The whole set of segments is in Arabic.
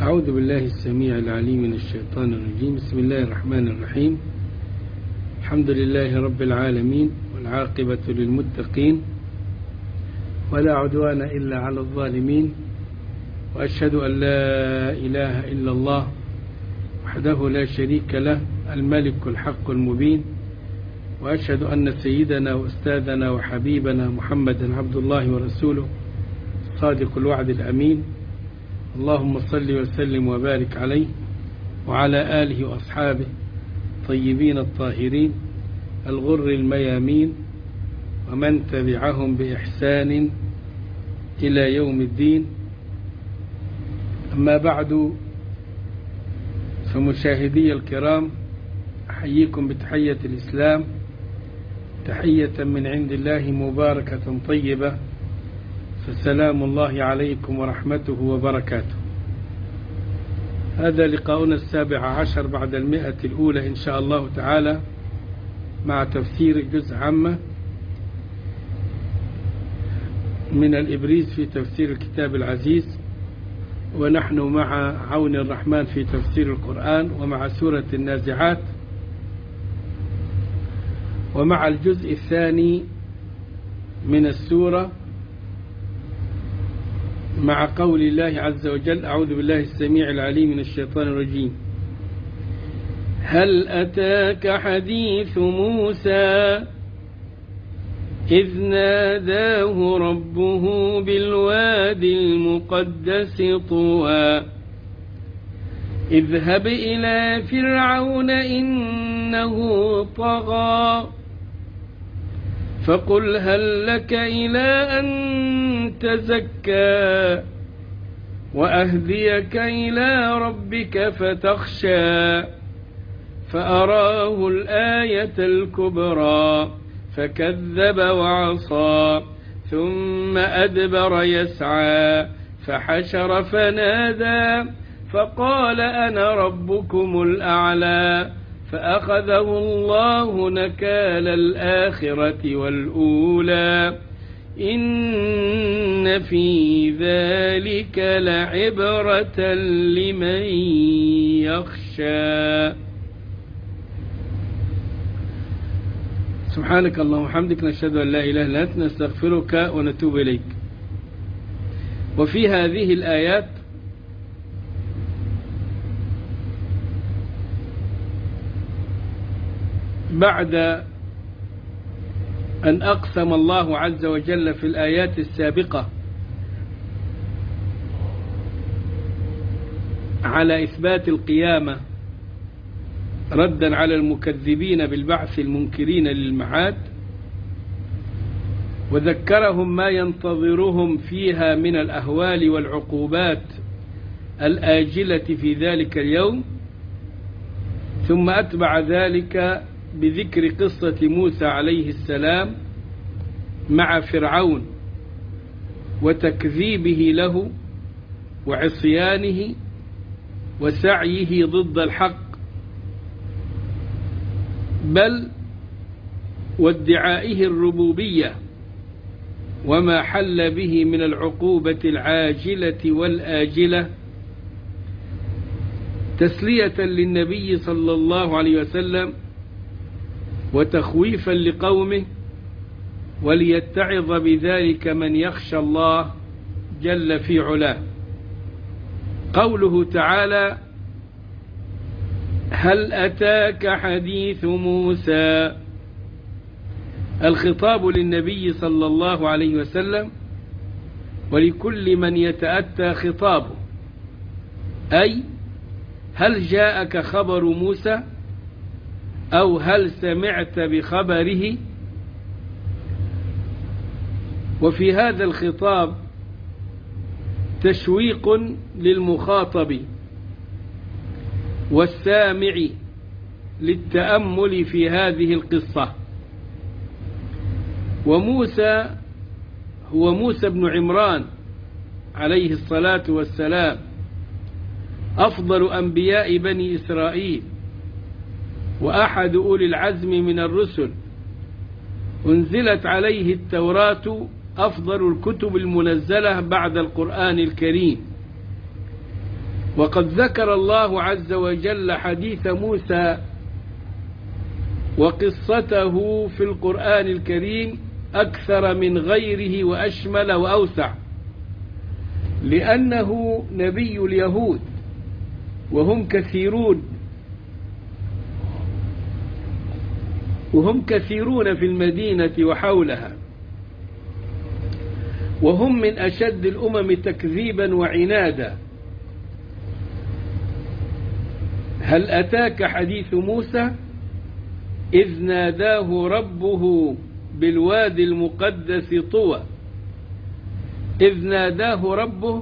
أعوذ بالله السميع العليم من الشيطان الرجيم. بسم الله الرحمن الرحيم. الحمد لله رب العالمين، والعاقبة للمتقين، ولا عدوان إلا على الظالمين، وأشهد أن لا إله إلا الله وحده لا شريك له الملك الحق المبين، وأشهد أن سيدنا وأستاذنا وحبيبنا محمدا عبد الله ورسوله صادق الوعد الأمين. اللهم صل وسلم وبارك عليه وعلى آله وأصحابه طيبين الطاهرين الغر الميامين، ومن تبعهم بإحسان إلى يوم الدين. أما بعد، فمشاهدي الكرام، أحييكم بتحية الإسلام، تحية من عند الله مباركة طيبة، فسلام الله عليكم ورحمته وبركاته. هذا لقاؤنا 17 بعد 100 الأولى إن شاء الله تعالى، مع تفسير جزء عامة من الإبريز في تفسير الكتاب العزيز، ونحن مع عون الرحمن في تفسير القرآن، ومع سورة النازعات، ومع الجزء الثاني من السورة، مع قول الله عز وجل: أعوذ بالله السميع العليم من الشيطان الرجيم. هل أتاك حديث موسى إذ ناداه ربه بالواد المقدس طوى اذهب إلى فرعون إنه طغى فقل هل لك إلى أن تزكى وأهديك إلى ربك فتخشى فأراه الآية الكبرى فكذب وعصى ثم أدبر يسعى فحشر فنادى فقال أنا ربكم الأعلى فأخذه الله نكال الآخرة والأولى إن في ذلك لعبرة لمن يخشى. سبحانك اللهم وبحمدك، نشهد أن لا إله إلا أنت، نستغفرك ونتوب إليك. وفي هذه الآيات بعد أن أقسم الله عز وجل في الآيات السابقة على إثبات القيامة ردا على المكذبين بالبعث المنكرين للمعاد، وذكرهم ما ينتظرهم فيها من الأهوال والعقوبات الآجلة في ذلك اليوم، ثم أتبع ذلك بذكر قصة موسى عليه السلام مع فرعون وتكذيبه له وعصيانه وسعيه ضد الحق، بل وادعائه الربوبية وما حل به من العقوبة العاجلة والآجلة، تسلية للنبي صلى الله عليه وسلم وتخويفا لقومه، وليتعظ بذلك من يخشى الله جل في علاه. قوله تعالى: هل أتاك حديث موسى، الخطاب للنبي صلى الله عليه وسلم ولكل من يتأتى خطابه، أي هل جاءك خبر موسى أو هل سمعت بخبره؟ وفي هذا الخطاب تشويق للمخاطب والسامع للتأمل في هذه القصة. وموسى هو موسى بن عمران عليه الصلاة والسلام، أفضل أنبياء بني إسرائيل، وأحد أولي العزم من الرسل، أنزلت عليه التوراة أفضل الكتب المنزلة بعد القرآن الكريم، وقد ذكر الله عز وجل حديث موسى وقصته في القرآن الكريم أكثر من غيره وأشمل وأوسع، لأنه نبي اليهود وهم كثيرون في المدينة وحولها، وهم من أشد الأمم تكذيبا وعنادا. هل أتاك حديث موسى إذ ناداه ربه بالوادي المقدس طوى؟ إذ ناداه ربه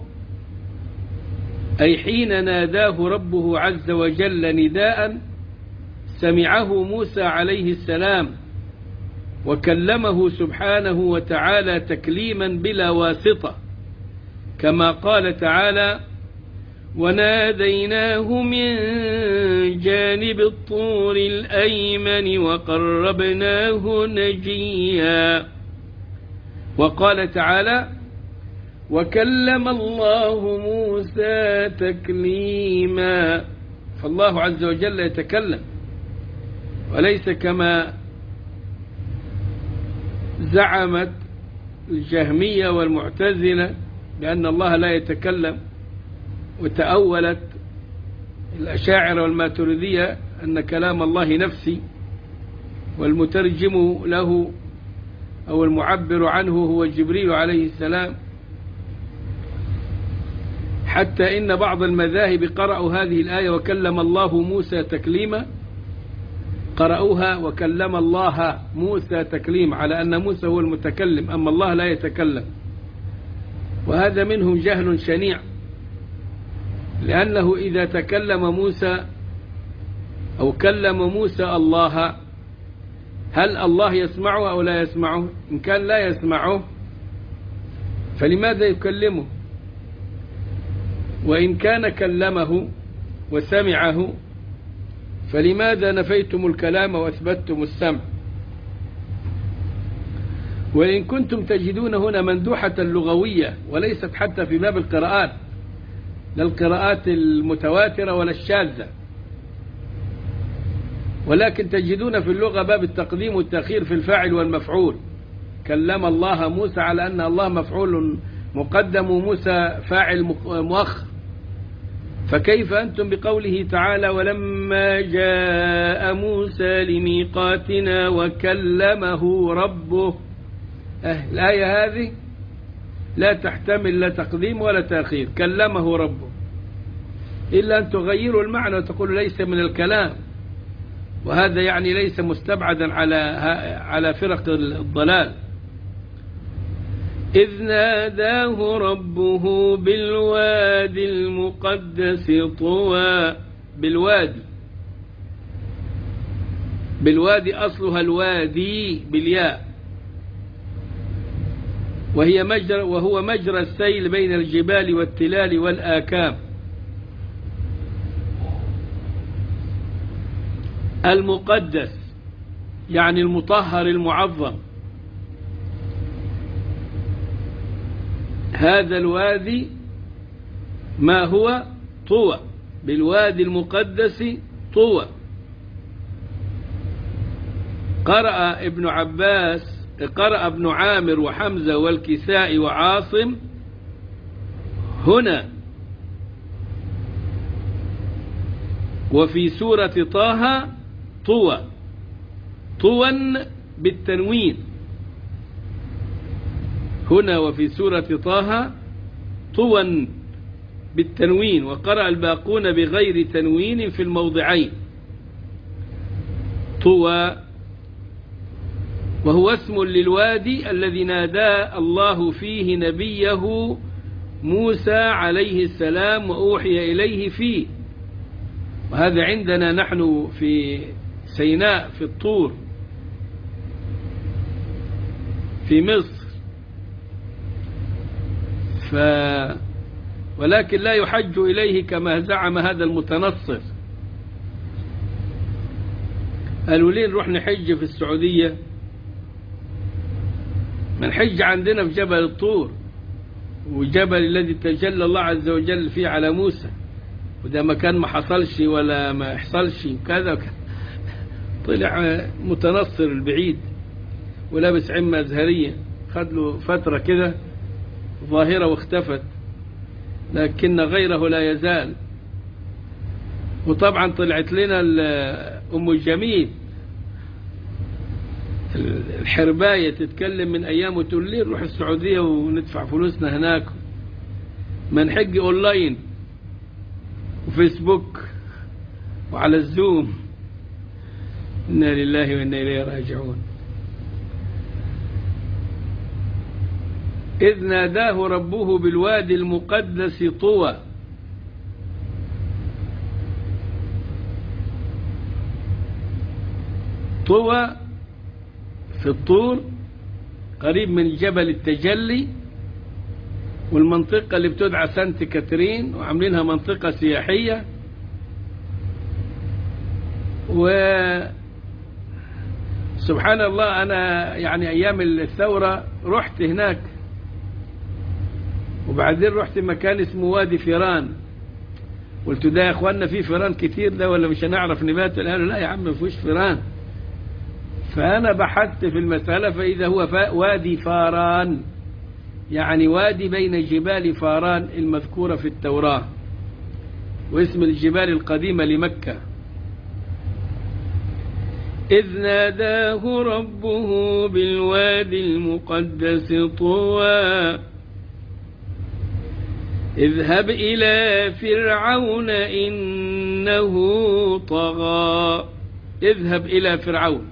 أي حين ناداه ربه عز وجل نداء سمعه موسى عليه السلام وكلمه سبحانه وتعالى تكليما بلا واسطة، كما قال تعالى: وناديناه من جانب الطور الأيمن وقربناه نجيا. وقال تعالى: وكلم الله موسى تكليما. فالله عز وجل يتكلم، وليس كما زعمت الجهمية والمعتزلة بأن الله لا يتكلم، وتأولت الأشاعرة والماتريدية أن كلام الله نفسي، والمترجم له أو المعبر عنه هو جبريل عليه السلام. حتى إن بعض المذاهب قرأوا هذه الآية وكلم الله موسى تكليما، قرأوها وكلم الله موسى تكليما، على أن موسى هو المتكلم أما الله لا يتكلم. وهذا منهم جهل شنيع، لأنه إذا تكلم موسى أو كلم موسى الله، هل الله يسمعه أو لا يسمعه؟ إن كان لا يسمعه فلماذا يكلمه؟ وإن كان كلمه وسمعه فلماذا نفيتم الكلام وأثبتتم السمع؟ وإن كنتم تجدون هنا مندوحة لغوية، وليست حتى في باب القراءات، لا القراءات المتواترة ولا الشاذة، ولكن تجدون في اللغة باب التقديم والتأخير في الفاعل والمفعول. كلم الله موسى على أن الله مفعول مقدم وموسى فاعل مؤخر، فكيف أنتم بقوله تعالى: ولما جاء موسى لميقاتنا وكلمه ربه؟ الآية هذه لا تحتمل لا تقديم ولا تأخير، كلمه ربه، إلا أن تغيروا المعنى وتقولوا ليس من الكلام، وهذا يعني ليس مستبعدا على فرق الضلال. إذ ناداه ربه بالوادي المقدس طوى. بالوادي أصلها الوادي بالياء، وهو مجرى السيل بين الجبال والتلال والآكام. المقدس يعني المطهر المعظم. هذا الوادي ما هو؟ طوى. بالوادي المقدس طوى. قرأ ابن عامر وحمزة والكسائي وعاصم هنا. وفي سورة طه طوى، طوى بالتنوين هنا، وفي سورة طه طوى بالتنوين، وقرأ الباقون بغير تنوين في الموضعين. طوى وهو اسم للوادي الذي نادى الله فيه نبيه موسى عليه السلام وأوحي إليه فيه، وهذا عندنا نحن في سيناء في الطور في مصر. ولكن لا يحج إليه كما زعم هذا المتنصر. قالوا ليه نروح نحج في السعودية؟ من حج عندنا في جبل الطور، وجبل الذي تجلى الله عز وجل فيه على موسى، وده مكان ما حصلش ولا ما يحصلش كذا. طلع متنصر البعيد ولابس عمة أزهرية، خد له فترة كده ظاهرة واختفت، لكن غيره لا يزال. وطبعا طلعت لنا أم الجميل الحرباية تتكلم من أيام وتقول لي نروح السعودية وندفع فلوسنا هناك، منحج أونلاين وفيسبوك وعلى الزوم. إنا لله وإنا إليه راجعون. إذ ناداه ربه بالوادي المقدس طوى. طوى في الطور قريب من جبل التجلي، والمنطقة اللي بتدعى سانت كاترين، وعاملينها منطقة سياحية. وسبحان الله أنا يعني أيام الثورة رحت هناك، وبعدين رحت مكان اسمه وادي فيران. قلت ده يا اخوانا في فيران كتير ده ولا مش هنعرف نبات؟ قالوا لا يا عم ما فيهوش فيران. فأنا بحثت في المسألة فإذا هو وادي فاران، يعني وادي بين جبال فاران المذكورة في التوراة، واسم الجبال القديمة لمكة. إذ ناداه ربه بالوادي المقدس طوى اذهب إلى فرعون إنه طغى. اذهب إلى فرعون،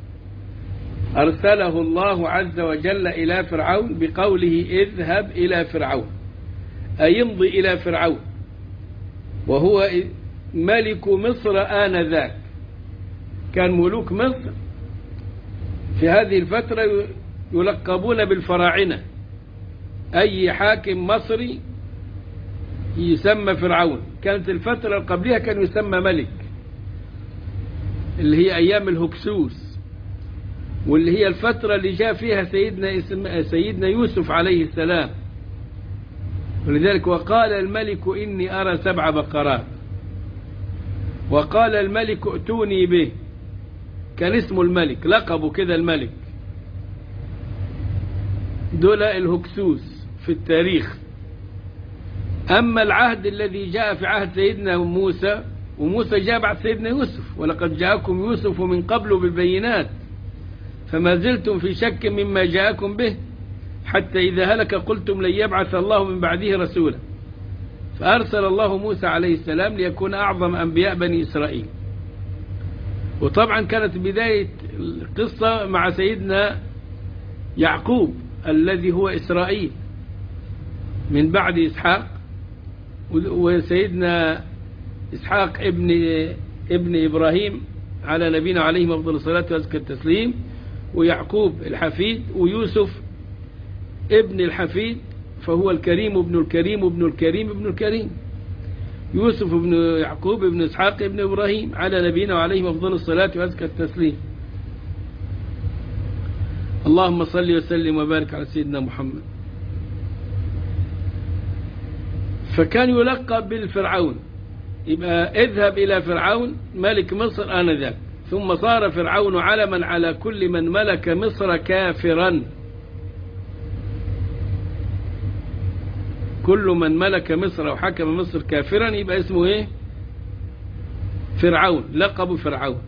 أرسله الله عز وجل إلى فرعون بقوله اذهب إلى فرعون، أي امضي إلى فرعون، وهو ملك مصر آنذاك. كان ملوك مصر في هذه الفترة يلقبون بالفراعنة، أي حاكم مصري يسمى فرعون. كانت الفترة قبلها كان يسمى ملك، اللي هي أيام الهكسوس، واللي هي الفترة اللي جاء فيها سيدنا يوسف عليه السلام. ولذلك وقال الملك إني أرى 7 بقرات، وقال الملك ائتوني به. كان اسمه الملك، لقبه كده الملك. دول الهكسوس في التاريخ. أما العهد الذي جاء في عهد سيدنا موسى، وموسى جاء بعد سيدنا يوسف، ولقد جاءكم يوسف من قبل بالبينات فما زلتم في شك مما جاءكم به حتى إذا هلك قلتم لن يبعث الله من بعده رسولا. فأرسل الله موسى عليه السلام ليكون أعظم أنبياء بني إسرائيل. وطبعا كانت بداية القصة مع سيدنا يعقوب الذي هو إسرائيل من بعد إسحاق، وسيدنا إسحاق ابن إبراهيم على نبينا عليه أفضل الصلاة وأزكى التسليم، ويعقوب الحفيد، ويوسف ابن الحفيد فهو الكريم ابن الكريم ابن الكريم ابن الكريم. يوسف ابن يعقوب ابن إسحاق ابن إبراهيم على نبينا وعليه أفضل الصلاة وأزكى التسليم. اللهم صل وسلم وبارك على سيدنا محمد. فكان يلقب بالفرعون. يبقى اذهب إلى فرعون ملك مصر آنذاك. ثم صار فرعون علما على كل من ملك مصر كافرا. كل من ملك مصر وحكم مصر كافرا يبقى اسمه ايه؟ فرعون، لقب فرعون.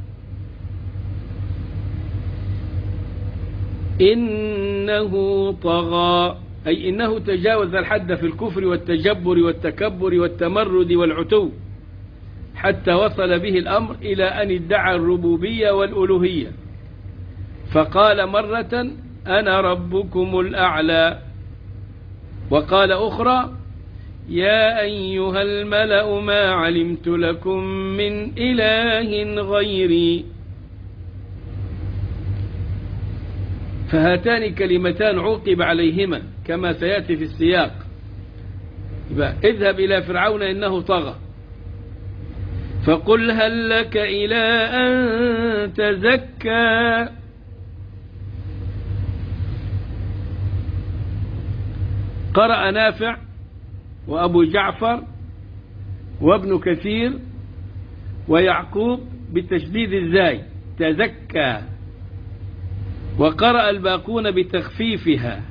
إنه طغى، أي إنه تجاوز الحد في الكفر والتجبر والتكبر والتمرد والعتو، حتى وصل به الأمر إلى أن ادعى الربوبية والألوهية. فقال مرة أنا ربكم الأعلى، وقال أخرى يا أيها الملأ ما علمت لكم من إله غيري. فهاتان كلمتان عوقب عليهما كما سيأتي في السياق. اذهب إلى فرعون إنه طغى، فقل هل لك إلى أن تزكى. قرأ نافع وأبو جعفر وابن كثير ويعقوب بتشديد الزاي تزكى، وقرأ الباقون بتخفيفها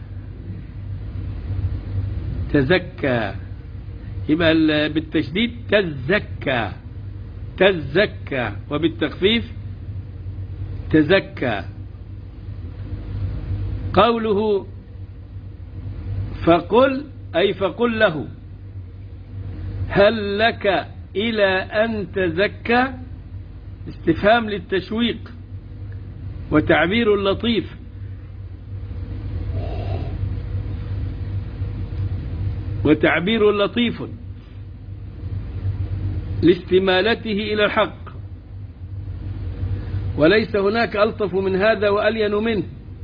تزكى، يبقى بالتشديد تزكى تزكى، وبالتخفيف تزكى. قوله فقل أي فقل له هل لك إلى أن تزكى، استفهام للتشويق وتعبير لطيف. وتعبير لطيف لاستمالته إلى الحق، وليس هناك ألطف من هذا وألين منه،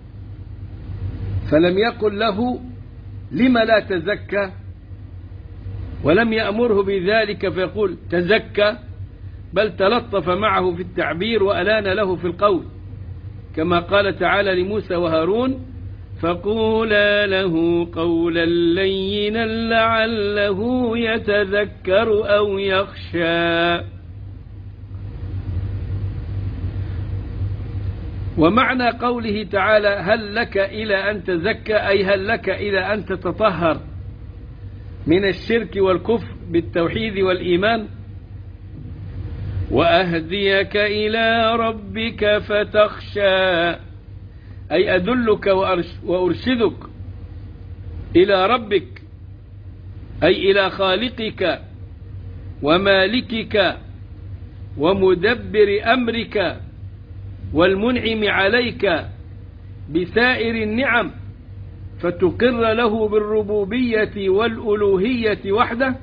فلم يقل له لم لا تزكى، ولم يأمره بذلك فيقول تزكى، بل تلطف معه في التعبير وألان له في القول، كما قال تعالى لموسى وهارون فقولا له قولا لينا لعله يتذكر أو يخشى. ومعنى قوله تعالى هل لك إلى أن تزكى أي هل لك إلى أن تتطهر من الشرك والكفر بالتوحيد والإيمان. وأهديك إلى ربك فتخشى أي أدلك وأرشدك إلى ربك، أي إلى خالقك ومالكك ومدبر أمرك والمنعم عليك بسائر النعم، فتقر له بالربوبية والألوهية وحده.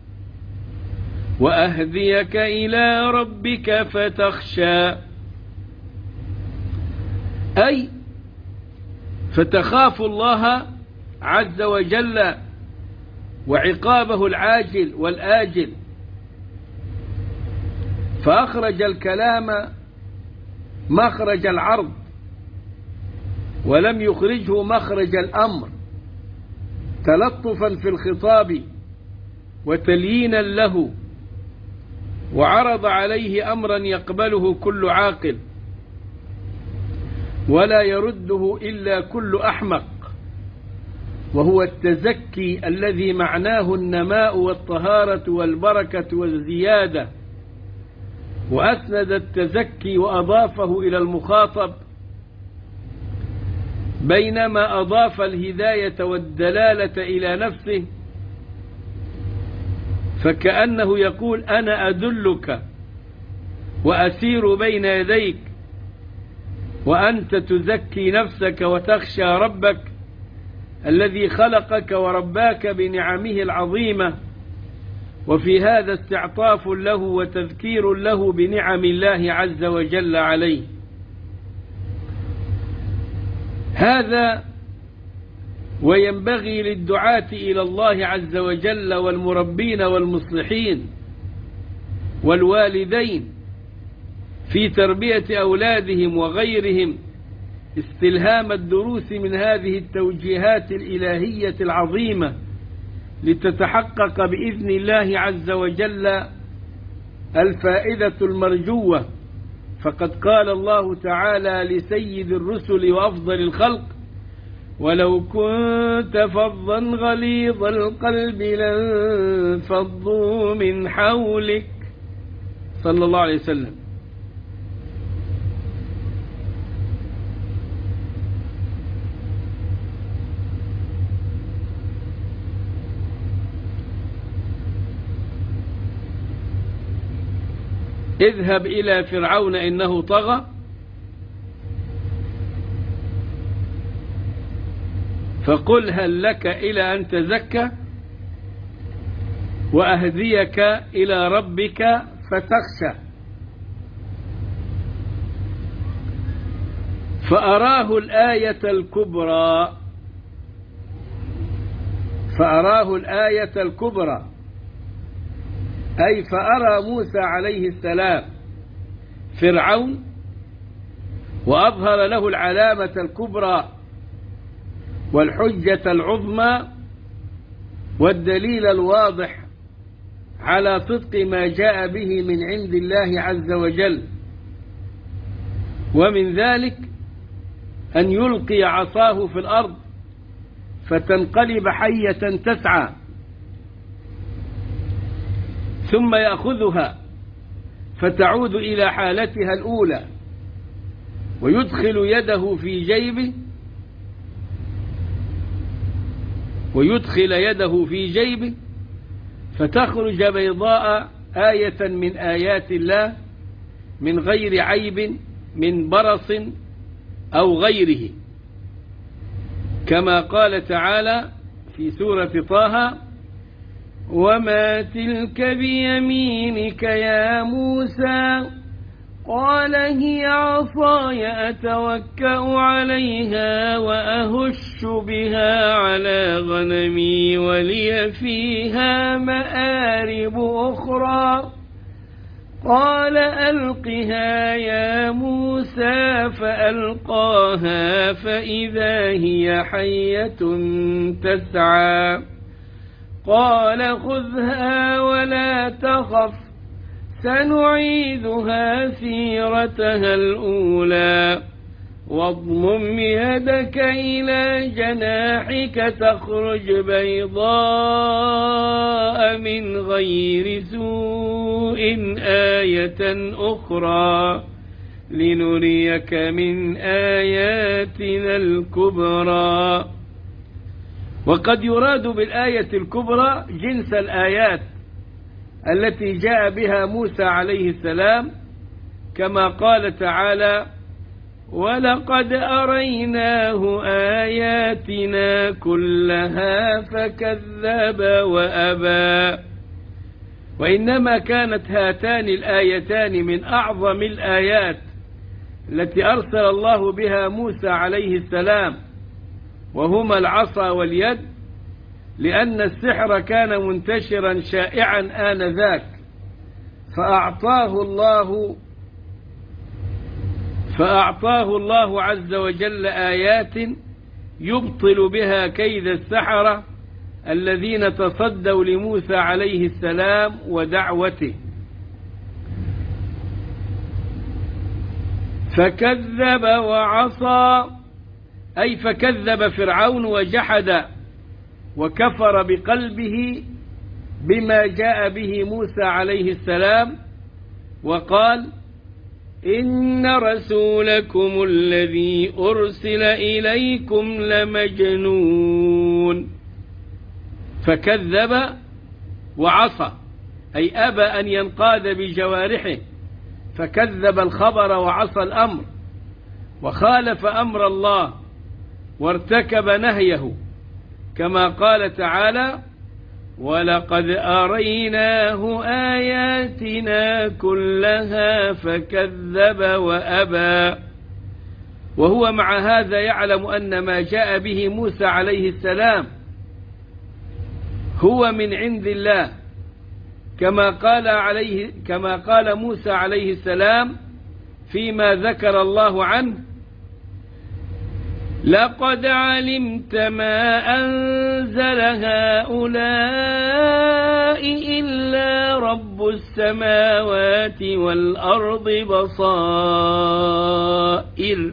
وأهديك إلى ربك فتخشى أي فتخاف الله عز وجل وعقابه العاجل والآجل، فأخرج الكلام مخرج العرض ولم يخرجه مخرج الأمر، تلطفا في الخطاب وتليينا له، وعرض عليه أمرا يقبله كل عاقل ولا يرده إلا كل أحمق، وهو التزكي الذي معناه النماء والطهارة والبركة والزيادة، وأسند التزكي وأضافه إلى المخاطب، بينما أضاف الهداية والدلالة إلى نفسه، فكأنه يقول أنا أدلك وأسير بين يديك، وأنت تزكي نفسك وتخشى ربك الذي خلقك ورباك بنعمه العظيمة. وفي هذا استعطاف له وتذكير له بنعم الله عز وجل عليه. هذا وينبغي للدعاة إلى الله عز وجل والمربين والمصلحين والوالدين في تربية أولادهم وغيرهم استلهام الدروس من هذه التوجيهات الإلهية العظيمة، لتتحقق بإذن الله عز وجل الفائدة المرجوة. فقد قال الله تعالى لسيد الرسل وأفضل الخلق ولو كنت فظا غليظ القلب لانفضوا من حولك صلى الله عليه وسلم. اذهب إلى فرعون إنه طغى فقل هل لك إلى أن تزكى وأهديك إلى ربك فتخشى. فأراه الآية الكبرى، فأراه الآية الكبرى أي فأرى موسى عليه السلام فرعون وأظهر له العلامة الكبرى والحجة العظمى والدليل الواضح على صدق ما جاء به من عند الله عز وجل. ومن ذلك أن يلقي عصاه في الأرض فتنقلب حية تسعى، ثم يأخذها فتعود إلى حالتها الأولى، ويدخل يده في جيبه فتخرج بيضاء آية من آيات الله من غير عيب من برص أو غيره، كما قال تعالى في سورة طه: وما تلك بيمينك يا موسى قال هي عصاي أتوكأ عليها وأهش بها على غنمي ولي فيها مآرب أخرى قال ألقها يا موسى فألقاها فإذا هي حية تسعى قال خذها ولا تخف سنعيدها سيرتها الأولى واضمم يدك إلى جناحك تخرج بيضاء من غير سوء آية أخرى لنريك من آياتنا الكبرى. وقد يراد بالآية الكبرى جنس الآيات التي جاء بها موسى عليه السلام، كما قال تعالى: ولقد أريناه آياتنا كلها فكذب وأبى. وإنما كانت هاتان الآيتان من أعظم الآيات التي أرسل الله بها موسى عليه السلام، وهما العصا واليد، لأن السحر كان منتشرا شائعا آنذاك، فأعطاه الله عز وجل آيات يبطل بها كيد السحرة الذين تصدوا لموسى عليه السلام ودعوته. فكذب وعصى، أي فكذب فرعون وجحد وكفر بقلبه بما جاء به موسى عليه السلام، وقال: إن رسولكم الذي أرسل إليكم لمجنون. فكذب وعصى، أي أبى أن ينقاد بجوارحه، فكذب الخبر وعصى الأمر وخالف أمر الله وارتكب نهيه، كما قال تعالى: ولقد أريناه آياتنا كلها فكذب وأبى. وهو مع هذا يعلم أن ما جاء به موسى عليه السلام هو من عند الله، كما قال موسى عليه السلام فيما ذكر الله عنه: لقد علمت ما أنزل هؤلاء إلا رب السماوات والأرض بصائر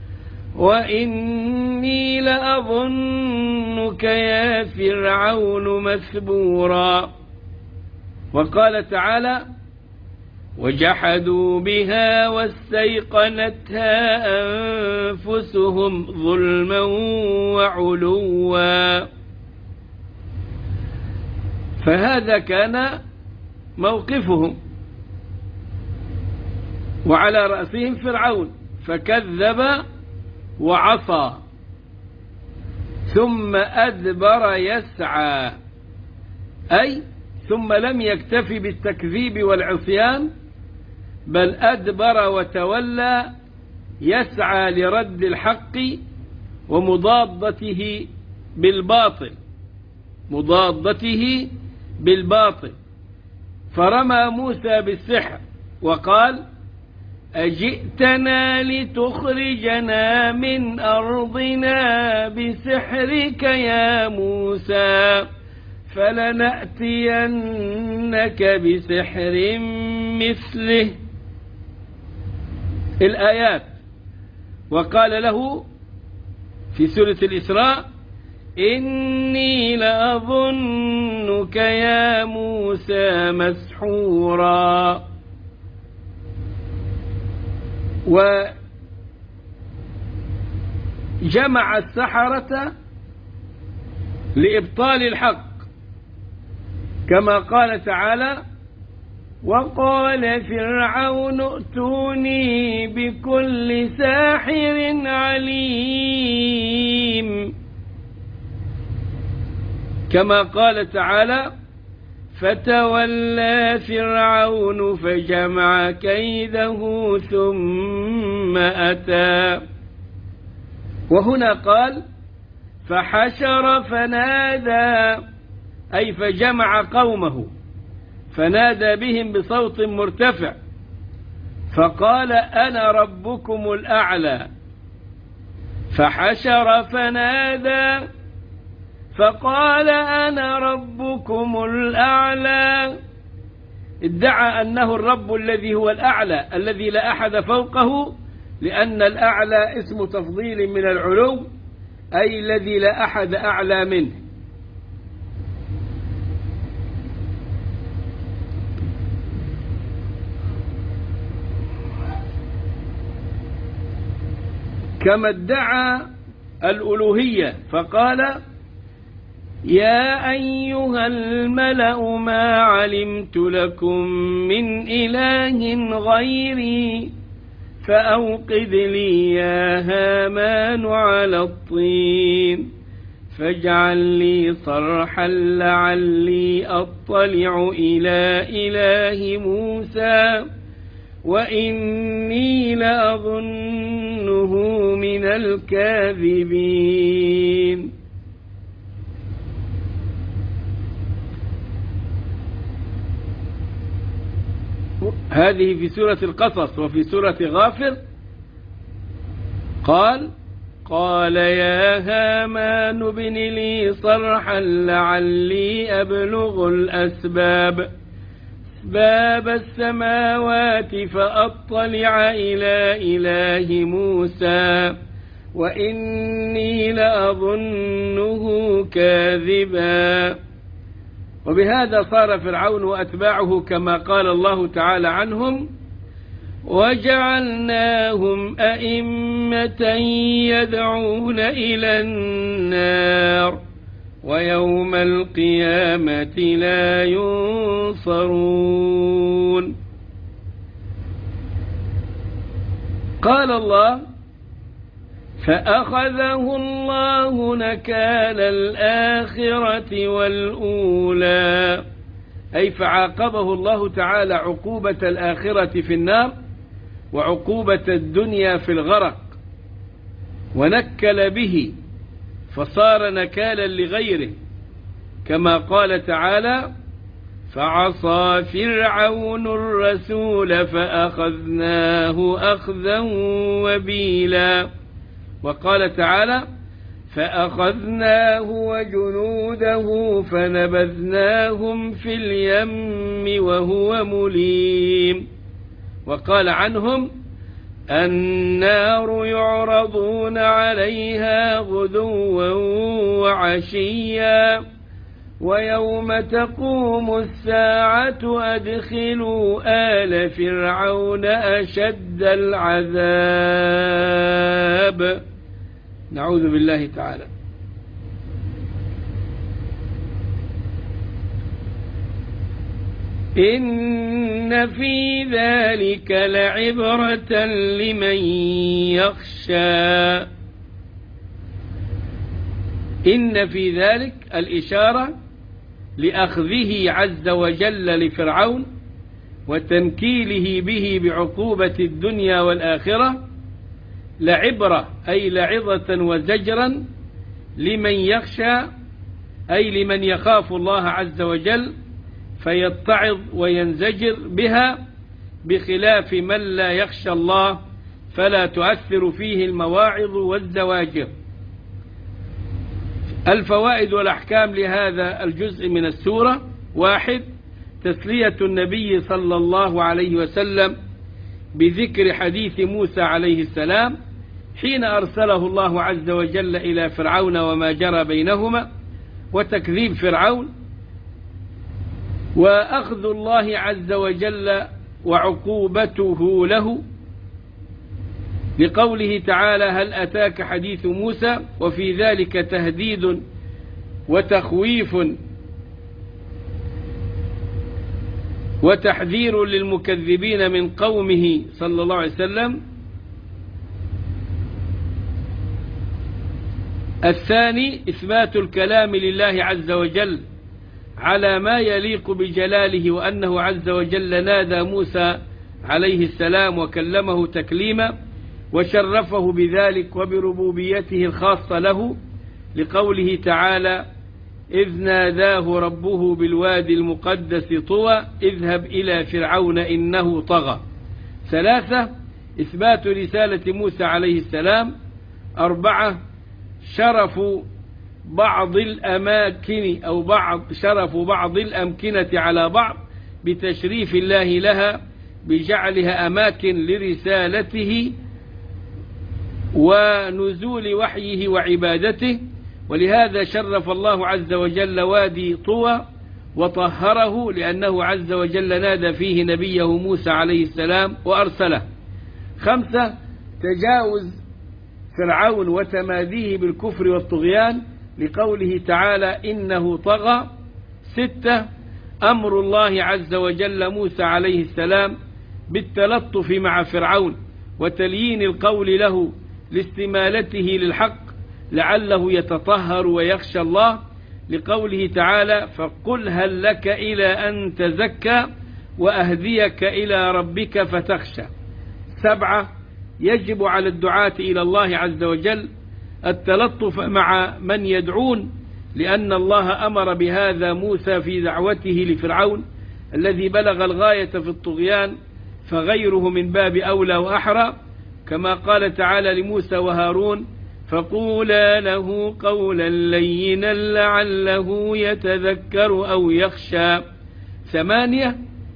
وإني لأظنك يا فرعون مثبورا. وقال تعالى: وجحدوا بها واستيقنتها أنفسهم ظلما وعلوا. فهذا كان موقفهم، وعلى رأسهم فرعون، فكذب وعصى ثم أدبر يسعى، أي ثم لم يكتفي بالتكذيب والعصيان، بل أدبر وتولى يسعى لرد الحق ومضادته بالباطل. فرمى موسى بالسحر وقال: أجئتنا لتخرجنا من أرضنا بسحرك يا موسى فلنأتينك بسحر مثله. الآيات. وقال له في سورة الإسراء: إني لأظنك يا موسى مسحورا. وجمع السحرة لإبطال الحق، كما قال تعالى: وقال فرعون ائتوني بكل ساحر عليم. كما قال تعالى: فتولى فرعون فجمع كيده ثم أتى. وهنا قال: فحشر فنادى، أي فجمع قومه فنادى بهم بصوت مرتفع فقال: أنا ربكم الأعلى. فحشر فنادى فقال: أنا ربكم الأعلى. ادعى أنه الرب الذي هو الأعلى الذي لا أحد فوقه، لأن الأعلى اسم تفضيل من العلو، أي الذي لا أحد أعلى منه. كما ادعى الألوهية فقال: يا أيها الملأ ما علمت لكم من إله غيري فأوقد لي يا هامان على الطين فاجعل لي صرحا لعلي أطلع إلى إله موسى وإني لأظنه من الكاذبين. هذه في سورة القصص. وفي سورة غافر قال يا هامان ابن لي صرحا لعلي أبلغ الأسباب السماوات فأطلع إلى إله موسى وإني لأظنه كاذبا. وبهذا صار فرعون وأتباعه كما قال الله تعالى عنهم: وجعلناهم أئمة يدعون إلى النار ويوم القيامة لا ينصرون. قال الله: فأخذه الله نكال الآخرة والأولى، أي فعاقبه الله تعالى عقوبة الآخرة في النار وعقوبة الدنيا في الغرق، ونكل به فصار نكالا لغيره، كما قال تعالى: فعصى فرعون الرسول فأخذناه أخذا وبيلا. وقال تعالى: فأخذناه وجنوده فنبذناهم في اليم وهو مليم. وقال عنهم: النار يعرضون عليها غدوا وعشيا ويوم تقوم الساعة أدخلوا آل فرعون أشد العذاب. نعوذ بالله تعالى. إن في ذلك لعبرة لمن يخشى. إن في ذلك الإشارة لأخذه عز وجل لفرعون وتنكيله به بعقوبة الدنيا والآخرة لعبرة، أي لعظة وزجرا لمن يخشى، أي لمن يخاف الله عز وجل فيتعظ وينزجر بها، بخلاف من لا يخشى الله فلا تؤثر فيه المواعظ والزواجر. الفوائد والأحكام لهذا الجزء من السورة: 1. تسلية النبي صلى الله عليه وسلم بذكر حديث موسى عليه السلام حين أرسله الله عز وجل إلى فرعون وما جرى بينهما وتكذيب فرعون، وأخذ الله عز وجل وعقوبته له لقوله تعالى: هل أتاك حديث موسى؟ وفي ذلك تهديد وتخويف وتحذير للمكذبين من قومه صلى الله عليه وسلم. 2. إثبات الكلام لله عز وجل على ما يليق بجلاله، وأنه عز وجل نادى موسى عليه السلام وكلمه تكليما وشرفه بذلك وبربوبيته الخاصة له لقوله تعالى: إذ ناداه ربه بالوادي المقدس طوى اذهب إلى فرعون إنه طغى. 3. إثبات رسالة موسى عليه السلام. 4. شرف بعض الأماكن أو شرف بعض الأمكنة على بعض بتشريف الله لها بجعلها أماكن لرسالته ونزول وحيه وعبادته، ولهذا شرف الله عز وجل وادي طوى وطهره لأنه عز وجل نادى فيه نبيه موسى عليه السلام وأرسله. 5. تجاوز فرعون وتماديه بالكفر والطغيان لقوله تعالى: إنه طغى. 6. أمر الله عز وجل موسى عليه السلام بالتلطف مع فرعون وتليين القول له لاستمالته للحق لعله يتطهر ويخشى الله لقوله تعالى: فقل هل لك إلى أن تزكى وأهديك إلى ربك فتخشى. 7. يجب على الدعاة إلى الله عز وجل التلطف مع من يدعون، لأن الله أمر بهذا موسى في دعوته لفرعون الذي بلغ الغاية في الطغيان، فغيره من باب أولى وأحرى، كما قال تعالى لموسى وهارون: فقولا له قولا لينا لعله يتذكر أو يخشى. 8.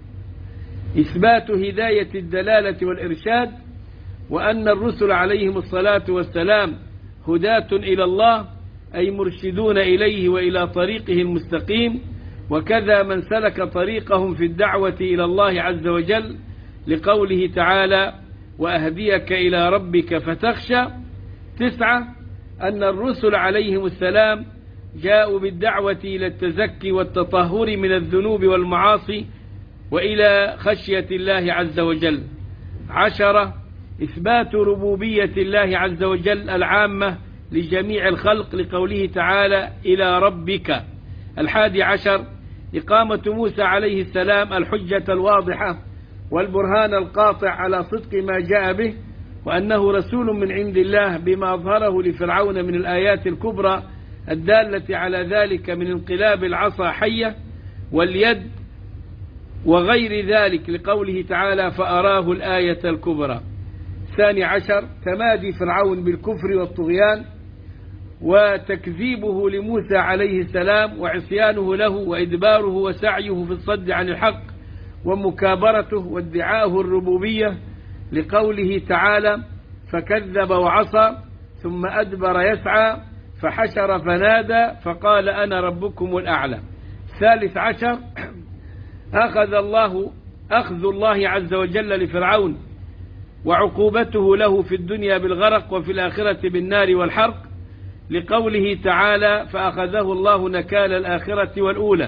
إثبات هداية الدلالة والإرشاد، وأن الرسل عليهم الصلاة والسلام هداة إلى الله أي مرشدون إليه وإلى طريقه المستقيم، وكذا من سلك طريقهم في الدعوة إلى الله عز وجل لقوله تعالى: وأهديك إلى ربك فتخشى. 9. أن الرسل عليهم السلام جاءوا بالدعوة إلى التزكي والتطهر من الذنوب والمعاصي وإلى خشية الله عز وجل. 10. إثبات ربوبية الله عز وجل العامة لجميع الخلق لقوله تعالى: إلى ربك. 11. إقامة موسى عليه السلام الحجة الواضحة والبرهان القاطع على صدق ما جاء به، وأنه رسول من عند الله بما أظهره لفرعون من الآيات الكبرى الدالة على ذلك من انقلاب العصا حية واليد وغير ذلك لقوله تعالى: فأراه الآية الكبرى. 12. تمادي فرعون بالكفر والطغيان وتكذيبه لموسى عليه السلام وعصيانه له وإدباره وسعيه في الصد عن الحق ومكابرته وادعاءه الربوبية لقوله تعالى: فكذب وعصى ثم أدبر يسعى فحشر فنادى فقال أنا ربكم الأعلى. 13. أخذ الله عز وجل لفرعون وعقوبته له في الدنيا بالغرق وفي الآخرة بالنار والحرق لقوله تعالى: فأخذه الله نكال الآخرة والأولى.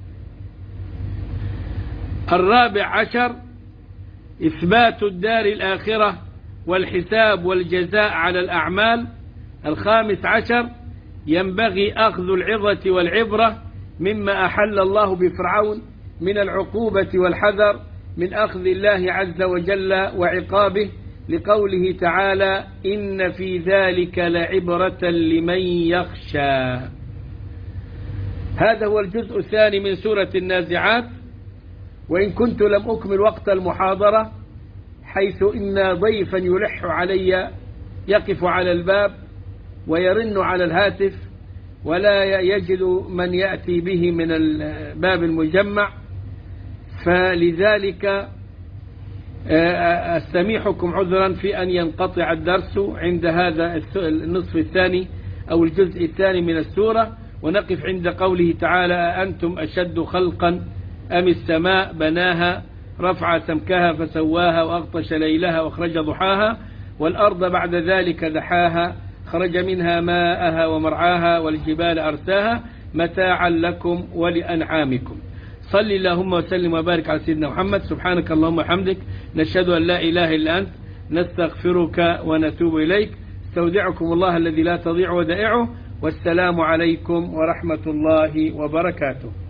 14. إثبات الدار الآخرة والحساب والجزاء على الأعمال. 15. ينبغي أخذ العظة والعبرة مما أحل الله بفرعون من العقوبة والحذر من أخذ الله عز وجل وعقابه لقوله تعالى: إن في ذلك لعبرة لمن يخشى. هذا هو الجزء الثاني من سورة النازعات، وإن كنت لم أكمل وقت المحاضرة حيث إن ضيفا يلح علي يقف على الباب ويرن على الهاتف ولا يجد من يأتي به من الباب المجمع، فلذلك أستميحكم عذرا في أن ينقطع الدرس عند هذا النصف الثاني أو الجزء الثاني من السورة، ونقف عند قوله تعالى: أأنتم أشد خلقا أم السماء بناها رفع سمكها فسواها وأغطش ليلها وأخرج ضحاها والأرض بعد ذلك دحاها خرج منها ماءها ومرعاها والجبال أرساها متاعا لكم ولأنعامكم. صل اللهم وسلم وبارك على سيدنا محمد. سبحانك اللهم وبحمدك، نشهد أن لا إله إلا أنت، نستغفرك ونتوب إليك. استودعكم الله الذي لا تضيع ودائعه، والسلام عليكم ورحمة الله وبركاته.